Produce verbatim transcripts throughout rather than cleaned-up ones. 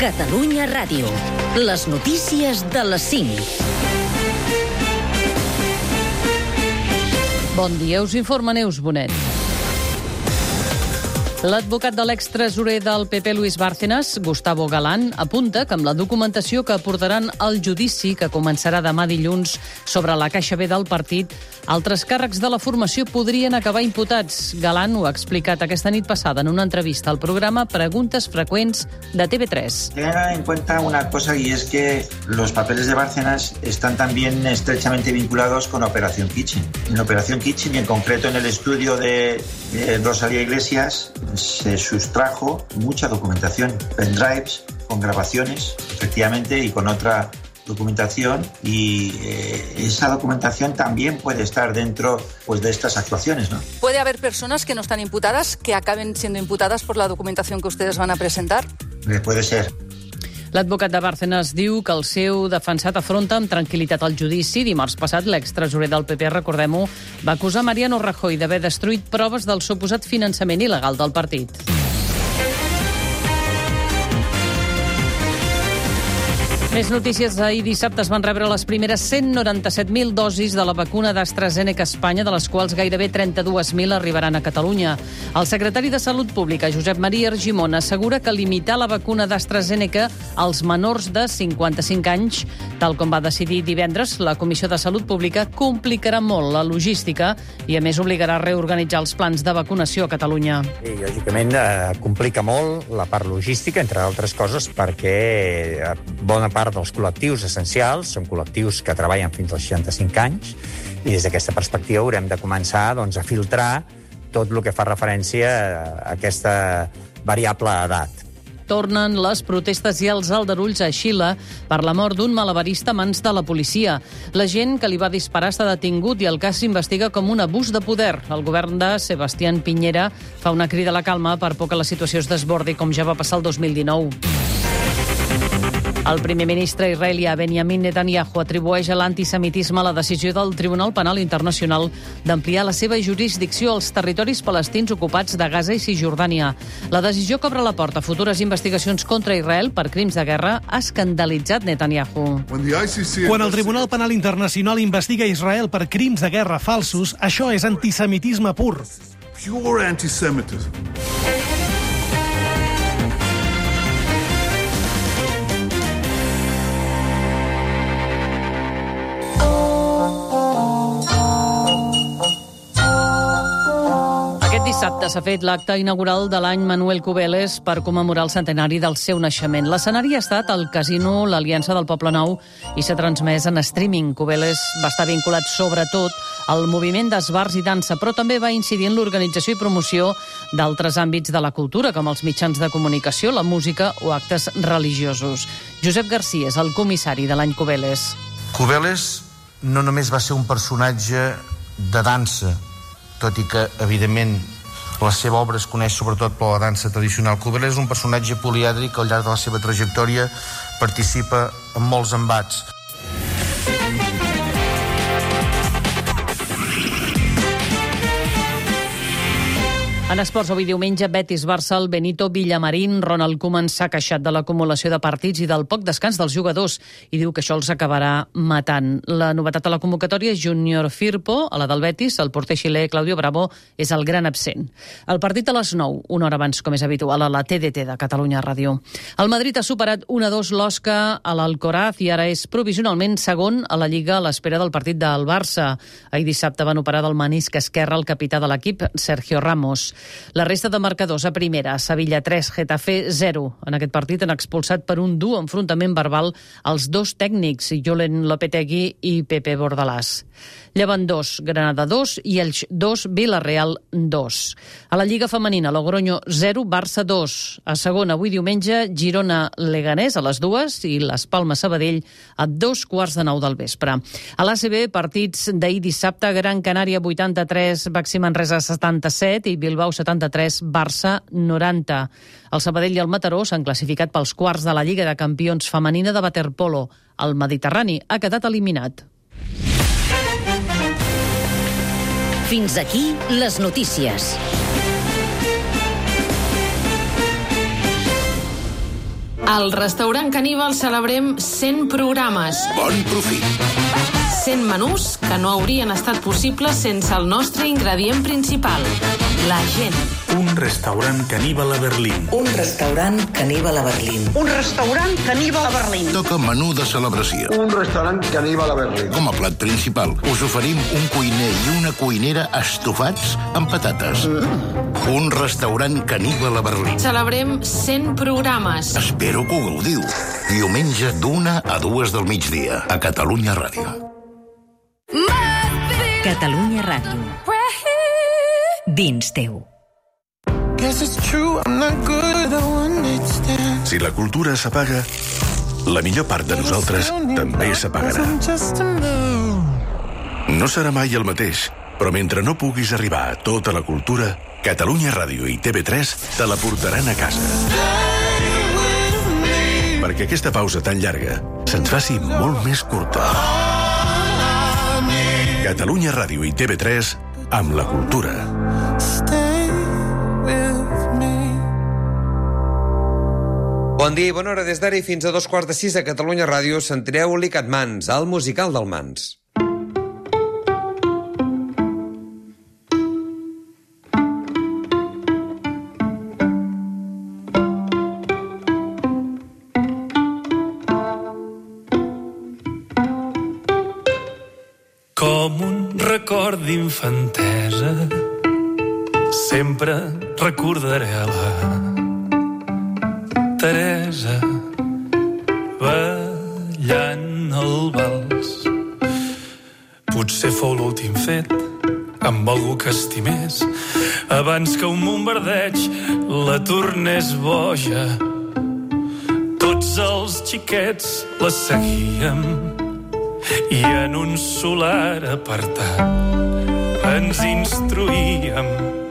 Catalunya Ràdio. Les notícies de les cinc. Bon dia, us informa Neus Bonet. L'advocat de l'extresorer del P P, Luis Bárcenas, Gustavo Galán, apunta que amb la documentació que aportaran al judici, que començarà demà dilluns sobre la caixa B del partit, altres càrrecs de la formació podrien acabar imputats. Galán ho ha explicat aquesta nit passada en una entrevista al programa Preguntes Freqüents de T V tres. Tengan en cuenta una cosa, y es que los papeles de Bárcenas están también estrechamente vinculados con Operación Kitchen. En Operación Kitchen, y en concreto en el estudio de, de Rosalía Iglesias, se sustrajo mucha documentación, pendrives con grabaciones, efectivamente, y con otra documentación, y eh, esa documentación también puede estar dentro, pues, de estas actuaciones, ¿no? ¿Puede haber personas que no están imputadas que acaben siendo imputadas por la documentación que ustedes van a presentar? Eh, puede ser. L'advocat de Bárcenas diu que el seu defensat afronta amb tranquil·litat el judici. Dimarts passat, l'extresorer del P P, recordem-ho, va acusar Mariano Rajoy d'haver destruït proves del suposat finançament il·legal del partit. Més notícies. Ahir dissabte es van rebre les primeres cent noranta-set mil dosis de la vacuna d'AstraZeneca a Espanya, de les quals gairebé trenta-dues mil arribaran a Catalunya. El secretari de Salut Pública, Josep Maria Argimon, assegura que limitar la vacuna d'AstraZeneca als menors de cinquanta-cinc anys, tal com va decidir divendres la Comissió de Salut Pública, complicarà molt la logística i, a més, obligarà a reorganitzar els plans de vacunació a Catalunya. I, lògicament, eh, complica molt la part logística, entre altres coses, perquè bona part dels col·lectius essencials són col·lectius que treballen fins als seixanta-cinc anys, i des d'aquesta perspectiva haurem de començar, doncs, a filtrar tot el que fa referència a aquesta variable edat. Tornen les protestes i els aldarulls a Xile per la mort d'un malabarista a mans de la policia. L'agent que li va disparar està detingut i el cas s'investiga com un abús de poder. El govern de Sebastián Piñera fa una crida a la calma per por que la situació es desbordi, com ja va passar el dos mil dinou. El primer ministre israelià Benjamin Netanyahu atribueix a l'antisemitisme la decisió del Tribunal Penal Internacional d'ampliar la seva jurisdicció als territoris palestins ocupats de Gaza i Cisjordània. La decisió que obre la porta a futures investigacions contra Israel per crims de guerra ha escandalitzat Netanyahu. Quan el Tribunal Penal Internacional investiga Israel per crims de guerra falsos, això és antisemitisme pur. Pure antisemitism. Dissabte s'ha fet l'acte inaugural de l'any Manuel Cubeles per commemorar el centenari del seu naixement. L'escenari ha estat el Casino l'Aliança del Poble Nou i s'ha transmès en streaming. Cubeles va estar vinculat sobretot al moviment d'esbarts i dansa, però també va incidir en l'organització i promoció d'altres àmbits de la cultura, com els mitjans de comunicació, la música o actes religiosos. Josep García és el comissari de l'any Cubeles. Cubeles no només va ser un personatge de dansa, tot i que, evidentment, la seva obra es coneix sobretot per la dansa tradicional. Cubeles és un personatge polièdric que al llarg de la seva trajectòria participa en molts embats. En esports, avui diumenge, Betis-Barça, el Benito Villamarín. Ronald Koeman s'ha queixat de l'acumulació de partits i del poc descans dels jugadors i diu que això els acabarà matant. La novetat a la convocatòria és Junior Firpo, a la del Betis. El porter xilè Claudio Bravo és el gran absent. El partit a les nou, una hora abans, com és habitual, a la T D T de Catalunya Ràdio. El Madrid ha superat un a dos l'Osca a l'Alcoraz i ara és provisionalment segon a la Lliga a l'espera del partit del Barça. Ahir dissabte van operar del menisc esquerre el capità de l'equip, Sergio Ramos. La resta de marcadors a primera, Sevilla tres, Getafe zero. En aquest partit han expulsat per un dur enfrontament verbal els dos tècnics, Julen Lopetegui i Pepe Bordalàs. Llevant dos, Granada dos i Elx dos, Villarreal dos. A la Lliga Femenina, Logroño zero, Barça dos. A segona, avui diumenge, Girona-Leganés a les dues i les Palmes Sabadell a dos quarts de nou del vespre. A l'A C B, partits d'ahir dissabte, Gran Canària vuitanta-tres, Baxi Manresa setanta-set i Bilbao setanta-tres, Barça noranta. El Sabadell i el Mataró s'han classificat pels quarts de la Lliga de Campions femenina de waterpolo. El Mediterrani ha quedat eliminat. Fins aquí les notícies. Al restaurant Caníbal celebrem cent programes. Bon profit. cent menús que no haurien estat possibles sense el nostre ingredient principal, la gent. Un restaurant caníbal a Berlín. Un restaurant caníbal a Berlín. Un restaurant caníbal a Berlín. Toca menú de celebració. Un restaurant caníbal a Berlín. Com a plat principal, us oferim un cuiner i una cuinera estofats amb patates. Mm. Un restaurant caníbal a Berlín. Celebrem cent programes. Espero que ho gaudiu. Diumenge d'una a dues del migdia, a Catalunya Ràdio. Catalunya Ràdio. Dins teu. Si la cultura s'apaga, la millor part de nosaltres també s'apagarà. No serà mai el mateix, però mentre no puguis arribar a tota la cultura, Catalunya Ràdio i T V tres te la portaran a casa. Perquè aquesta pausa tan llarga se'ns faci molt més curta. Catalunya Ràdio i T V tres amb la cultura. Bon dia i bona hora. Des d'ara i fins a dos quarts de sis a Catalunya Ràdio sentireu Licat Mans, el musical del Mans. Com un record d'infantesa, sempre recordaré a la Teresa ballant el vals. Potser fou l'últim fet amb algú que estimés abans que un bombardeig la tornés boja. Tots els xiquets la seguíem i en un solar apartat ens instruíem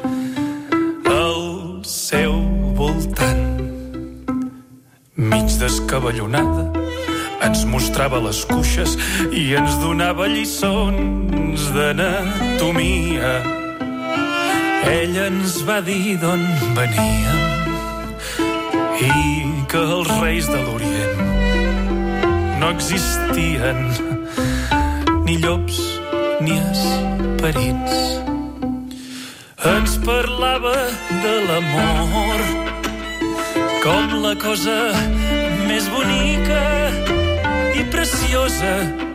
al seu voltant. Mig descabellonada ens mostrava les cuixes i ens donava lliçons d'anatomia. Ella ens va dir d'on veníem i que els reis de l'Orient no existien, ni llops ni esperits. Ens parlava de l'amor com la cosa més bonica i preciosa,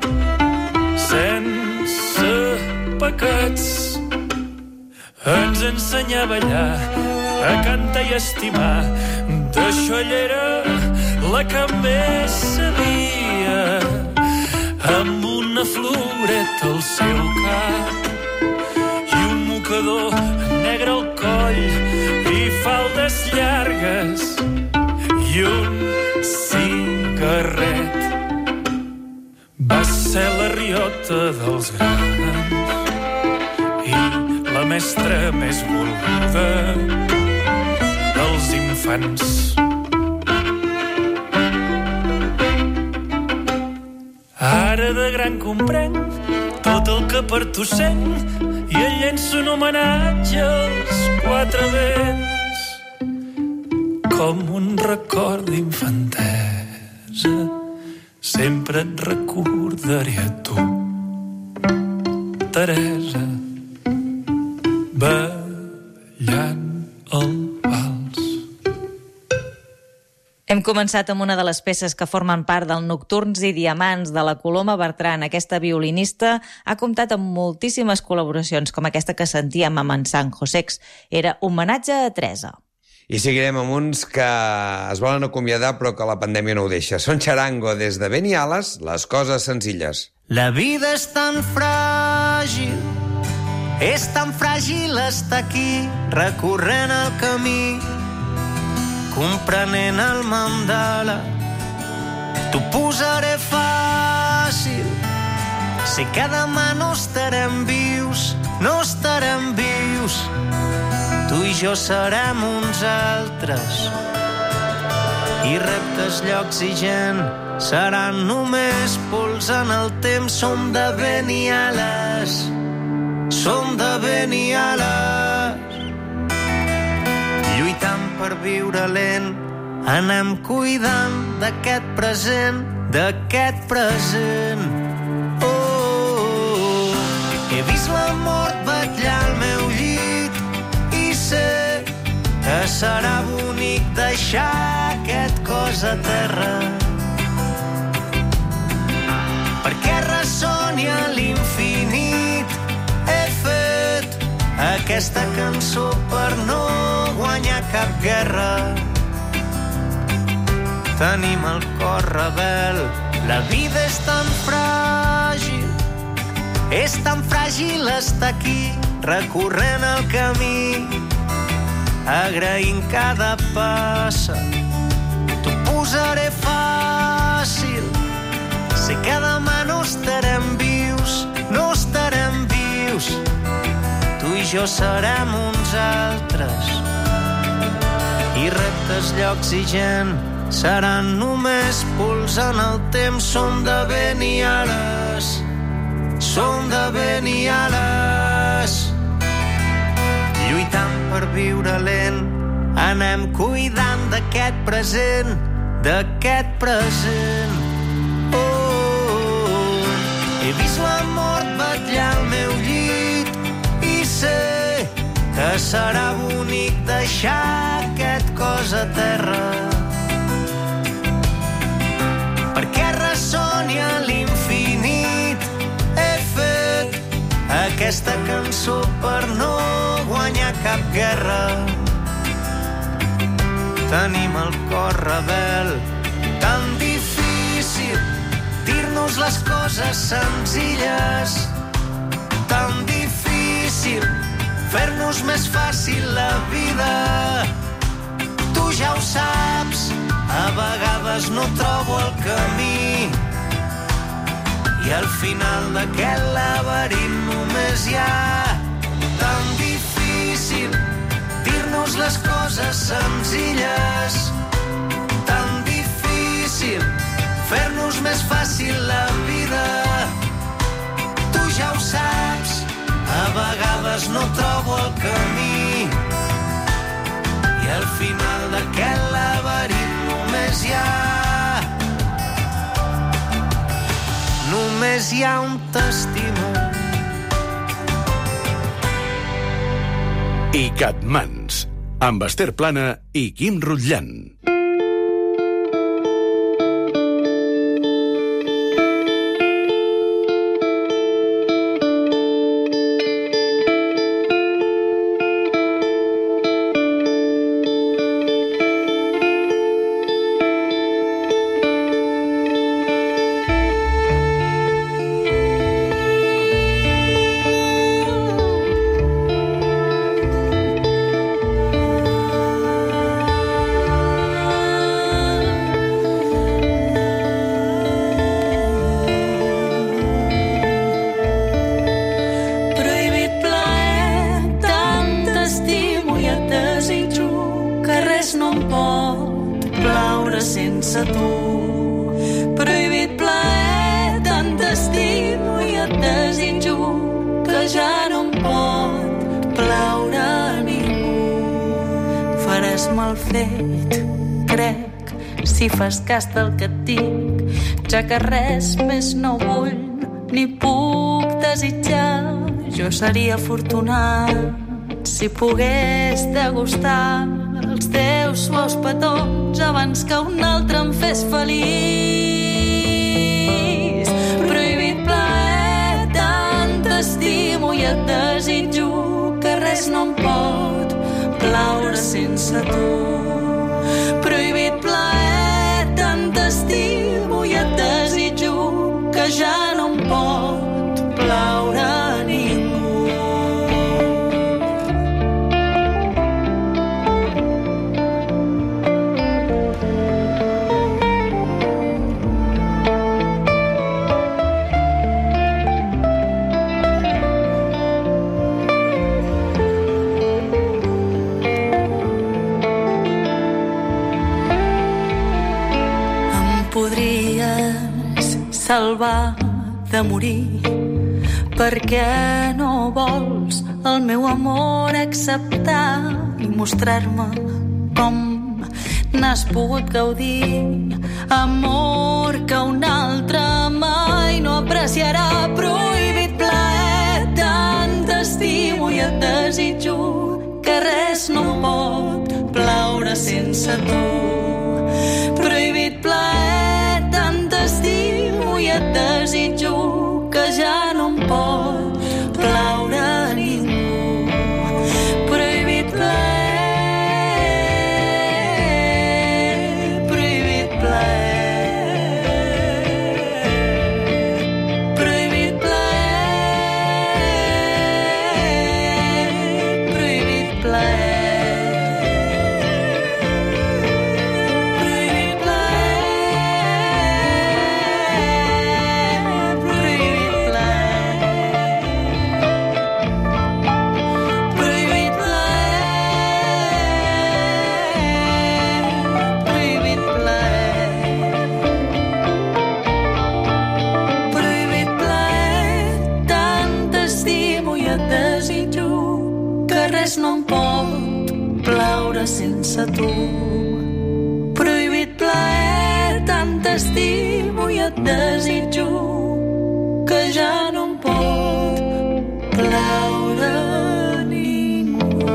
sense pecats. Ens ensenyà a ballar, a cantar i a estimar. D'això ella era la que més sabia, amb una floreta al seu cap i un mocador negre al coll i faldes llargues i un cigarret. Va ser la riota dels grans i la mestra més volguda dels infants. Ara de gran comprenc tot el que per tu sent i el llenço un homenatge als quatre vents. Com un record d'infantesa, sempre et recordaré a tu, Teresa, ballant el vals. Hem començat amb una de les peces que formen part del Nocturns i Diamants de la Coloma Bertran. Aquesta violinista ha comptat amb moltíssimes col·laboracions, com aquesta que sentíem amb en San Josex. Era un homenatge a Teresa. I seguirem amb uns que es volen acomiadar però que la pandèmia no ho deixa. Són Charango, des de Beniales, les coses senzilles. La vida és tan fràgil, és tan fràgil estar aquí, recorrent el camí, comprenent el mandala. T'ho posaré fàcil, sé que demà no estarem vius, no estarem vius. Tu i jo serem uns altres i reptes, llocs i gent seran només pols en el temps. Som de Beniales, som de Beniales, lluitant per viure lent anem cuidant d'aquest present, d'aquest present. Oh, oh, oh. He vist la mort vetllar al meu llit i sé que serà bonic deixar aquest cos a terra, perquè ressoni a l'infinit. He fet aquesta cançó per no guanyar cap guerra. Tenim el cor rebel, la vida és tan fràgil, és tan fràgil estar aquí, recorrent el camí, agraint cada passa. T'ho posaré fàcil, sé que demà no estarem vius, no estarem vius, tu i jo serem uns altres, i reptes, llocs i gent seran només pols en el temps. Som de ben i ales, som de ben i ales, lluitant per viure lent, anem cuidant d'aquest present, d'aquest present. Oh, oh, oh. He vist la mort vetllar al meu llit i sé que serà bonic deixar aquest cos a terra, perquè ressoni a l'infinit. He fet aquesta cançó per no guanyar cap guerra. Tenim el cor rebel, tan difícil dir-nos les coses senzilles, tan difícil fer-nos més fàcil la vida. Tu ja ho saps, a vegades no trobo el camí, i al final d'aquest laberint només hi ha tan difícil dir-nos les coses senzilles, tan difícil fer-nos més fàcil la vida. Tu ja ho saps, a vegades no trobo el camí, i al final d'aquest laberint només hi ha només hi ha un testimoni. I Catmans, amb Esther Plana i Quim Rutllant. Si fas cas del que et dic, ja que res més no vull ni puc desitjar. Jo seria afortunat si pogués degustar els teus suaus petons abans que un altre em fes feliç. Prohibit plaer, tant t'estimo i et desitjo que res no em pot plaure sense tu. Prohibit plaer, tant t'estimo i et desitjo que ja no em pot plaure ningú. Salvar de morir perquè no vols el meu amor acceptar i mostrar-me com n'has pogut gaudir. Amor que un altre mai no apreciarà. Prohibit plaer, tant t'estimo i et desitjo que res no pot plaure sense tu. Prohibit plaer, tant t'estimo i et desitjo que ja no em pot plaure ningú. Prohibit plaer, prohibit plaer, prohibit plaer, prohibit plaer. No em pot plaure sense tu. Prohibit plaer, tant t'estimo i et desitjo que ja no em pot plaure ningú.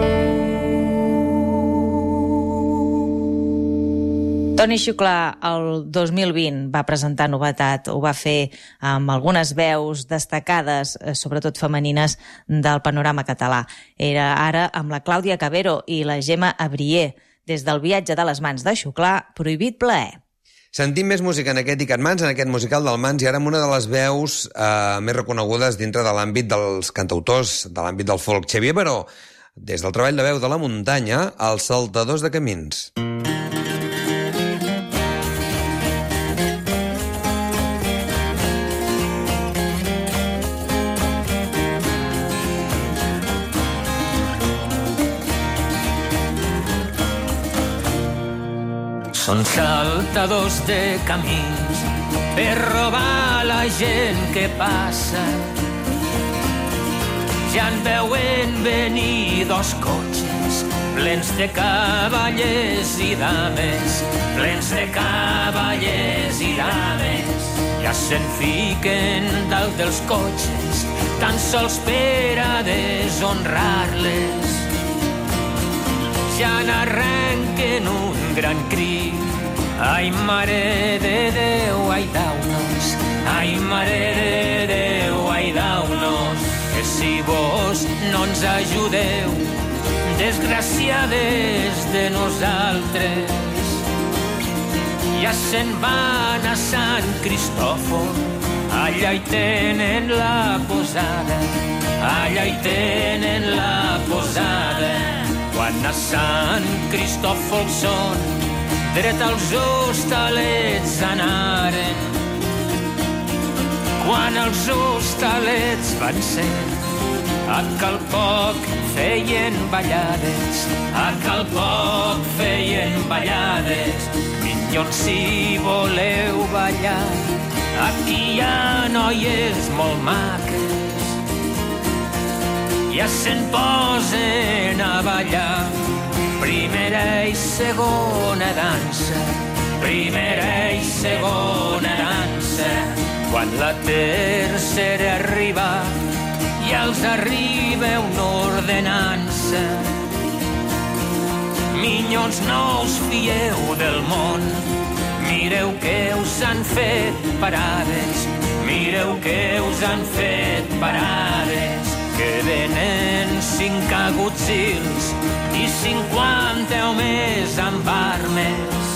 Toni Xuclà, el dos mil vint, va presentar novetat, ho va fer amb algunes veus destacades, sobretot femenines, del panorama català. Era ara amb la Clàudia Cabero i la Gemma Abrier, des del viatge de les mans de Xuclà, Prohibit plaer. Sentim més música en aquest Icat Mans, en aquest musical del Mans, i ara amb una de les veus eh, més reconegudes dintre de l'àmbit dels cantautors, de l'àmbit del folk. Xavier Baró, des del treball de veu de la muntanya, Els saltadors de camins. Són saltadors de camins per robar la gent que passa. Ja en veuen venir dos cotxes plens de cavallers i dames, plens de cavallers i dames. Ja se'n fiquen dalt dels cotxes tan sols per a deshonrar-les. Ja n'arrenquen un gran crit: ai, mare de Déu, ai, dau-nos, ai, mare de Déu, ai, dau-nos, que si vos no ens ajudeu, desgraciades de nosaltres. Ja se'n van a Sant Cristòfol, allà hi tenen la posada, allà hi tenen la posada. Quan a Sant Cristòfol són, dret als hostalets anaren. Quan els hostalets van ser, a cal poc feien ballades, a cal poc feien ballades. Minyons, si voleu ballar, aquí hi ha noies molt maques. Ja se'n posen a ballar, primera i segona dansa, primera i segona dansa. Quan la tercera arriba, ja els arriba una ordenança. Minyons, no us fieu del món, mireu que us han fet parades, mireu que us han fet parades. Que venen cinc agutzils i cinquanta homes amb armes.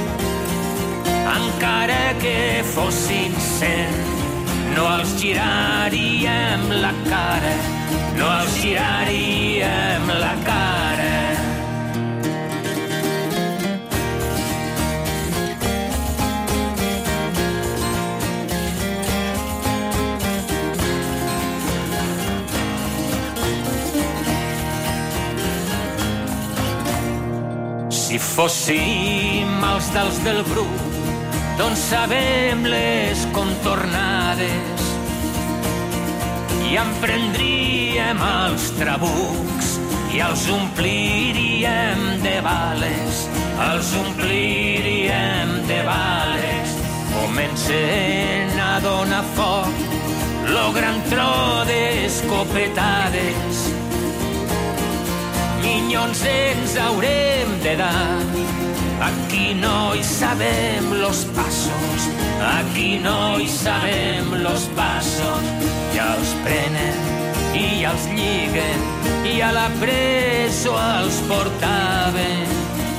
Encara que fossin cent, no els giraríem la cara, no els giraríem la cara. Si fóssim els dels del Bruc, doncs sabem les contornades i emprendríem els trabucs i els ompliríem de bales els ompliríem de bales. Comencen a donar foc, lo gran tro d'escopetades. Minyons ens haurem de dar, aquí no hi sabem los passos, aquí no hi sabem los passos. Ja els prenen i ja els lliguen i a la presó els portaven.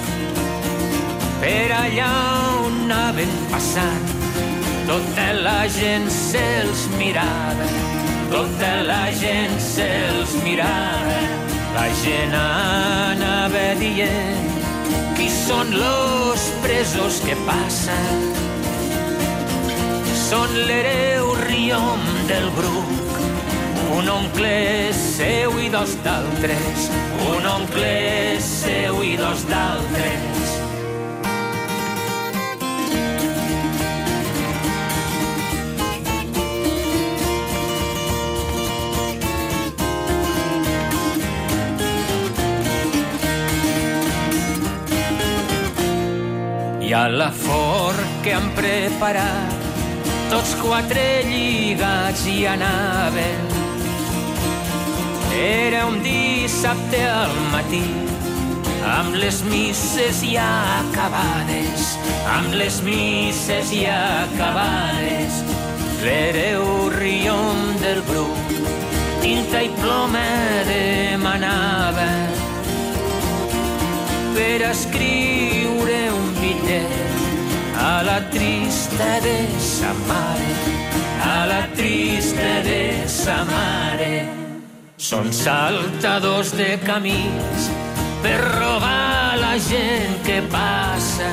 Per allà on anaven passant, tota la gent se'ls mirava, tota la gent se'ls mirava. La gent anava dient, qui són los presos que passen? Són l'hereu Riom del Bruc, un oncle seu i dos d'altres, un oncle seu i dos d'altres. I a la forn que han preparat, tots quatre lligats hi anaven. Era un dissabte al matí, amb les misses ja acabades, amb les misses ja acabades. L'hereu Riom del Bruc, tinta i ploma demanava per escriure un bitllet a la trista de sa mare, a la trista de sa mare. Són saltadors de camins per robar la gent que passa.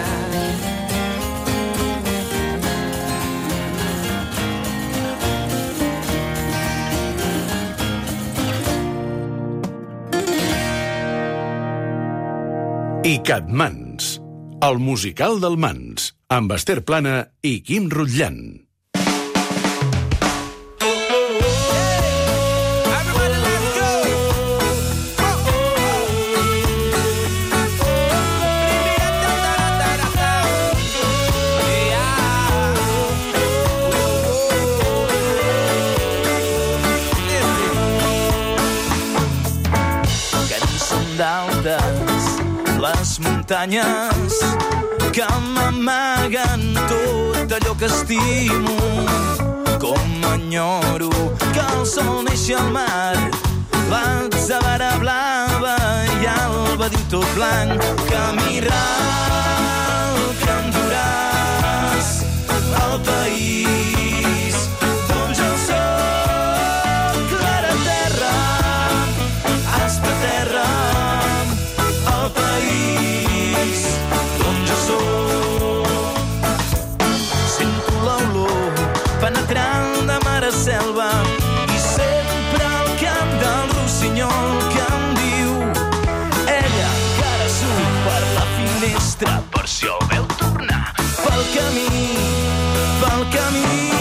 I Catmans, el musical del Mans, amb Esther Plana i Quim Rutllant. Les muntanyes que m'amaguen tot allò que estimo, com enyoro que el sol neixi al mar, l'atzavara blava i el badiu tot blanc, que mirar que enduràs el país d'on jo soc, clara terra, aspra terra, el país d'on jo soc. Sento l'olor penetrant de mar a selva i sempre al cant del rossinyol que em diu ella encara surt per la finestra per si el veu tornar pel camí, pel camí.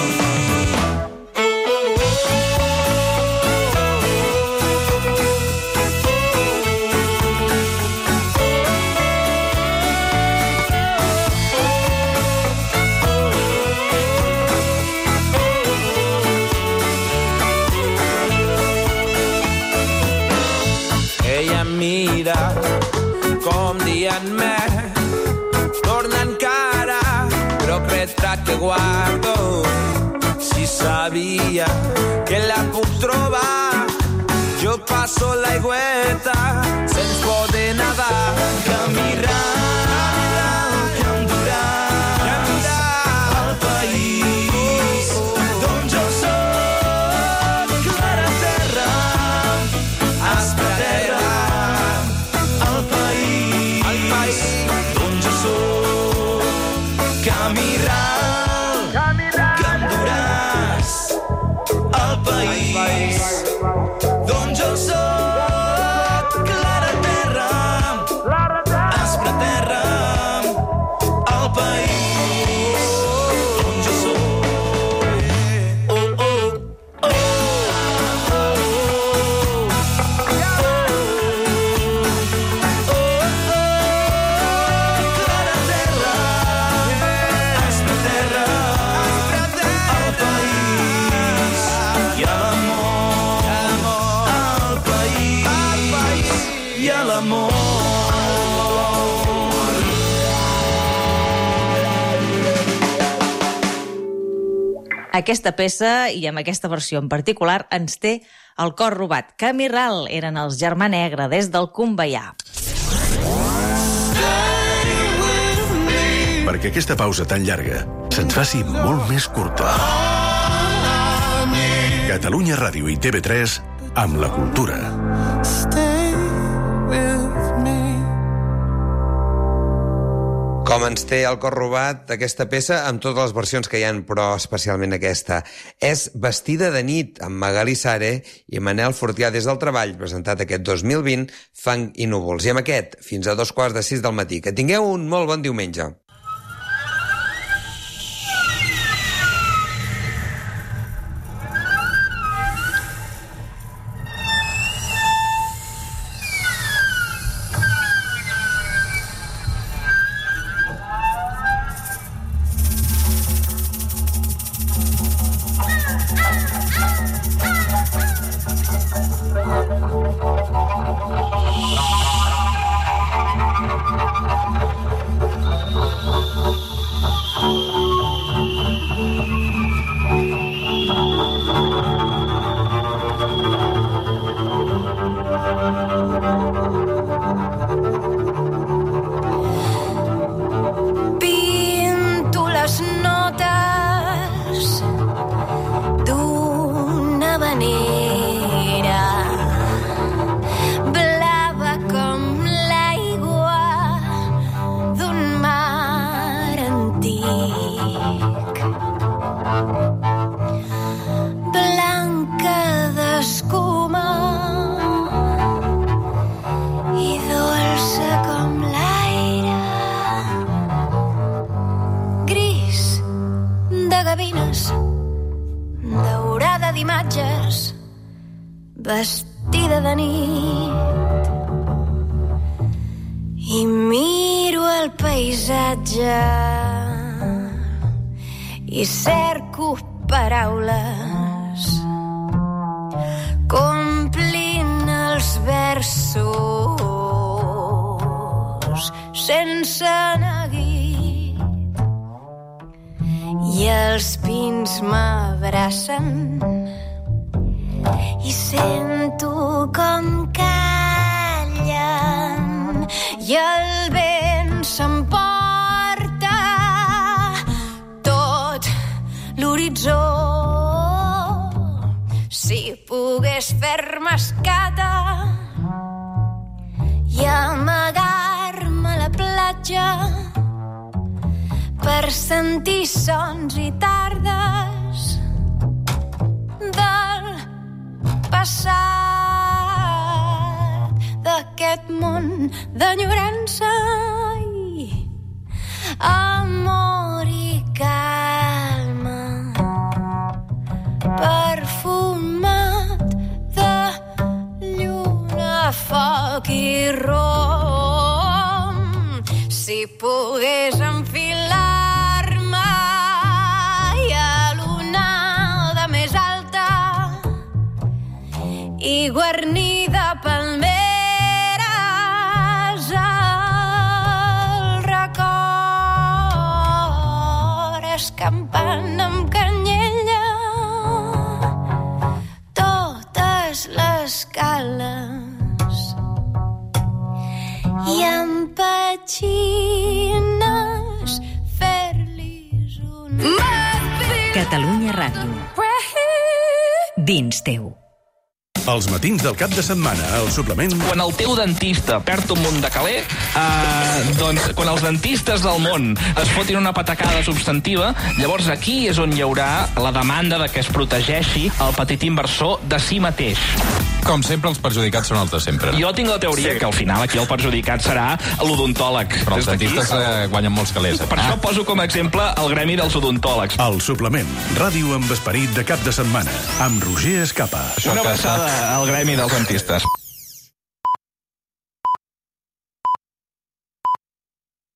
Mira com dient-me torna encara, però retrat que guardo, si sabia que la puc trobar, jo passo l'aigüeta sense poder nedar, que mirar que enduràs el país d'on jo soc, clara terra, aspra terra, país d'on jo soc, clara terra, aspra terra, el país d'on jo soc. Oh, oh, oh, oh, oh, Aquesta peça, i amb aquesta versió en particular, ens té el cor robat. Camí Ral eren els Germà Negre des del Conveià. Perquè aquesta pausa tan llarga se'ns faci molt més curta. Catalunya Ràdio i T V tres amb la cultura. Com ens té el cor robat aquesta peça, amb totes les versions que hi ha, però especialment aquesta. És Vestida de nit, amb Magalí Sare i Manel Fortià des del Treball, presentat aquest dos mil vint, Fang i núvols. I amb aquest, fins a dos quarts de sis del matí. Que tingueu un molt bon diumenge. Pinto les notes d'una manera blava com l'aigua d'un mar antic, blanca d'escuma i dolça com l'aire, gris de gavines, daurada d'imatges, vestida de nit. I miro el paisatge i cerco paraules complint els versos sense neguit, i els pins m'abracen i sento com callen i el vent s'emporta tot l'horitzó. Si pogués fer-me escata i amagar-me a la platja per sentir sons i tardes del passat, d'aquest món d'enyorança i amor i calma, perfumat de lluna, foc i rom. Si pogués enfilar-me i a l'onada més alta i guarnida palmeres, el record escampant amb canyella totes les cales i amb petxines fer-lis un... Catalunya Ràdio. Dins teu. Els matins del cap de setmana, al suplement... Quan el teu dentista perd un munt de caler, eh, doncs quan els dentistes del món es fotin una patacada substantiva, llavors aquí és on hi haurà la demanda de que es protegeixi el petit inversor de si mateix. Com sempre, els perjudicats són els de sempre. Jo tinc la teoria sí. que al final aquí el perjudicat serà l'odontòleg. Però els dentistes eh, guanyen molts calés. Per ah. això poso com a exemple el gremi dels odontòlegs. El suplement, ràdio amb esperit de cap de setmana, amb Roger Escapa. Una abraçada al gremi dels dentistes.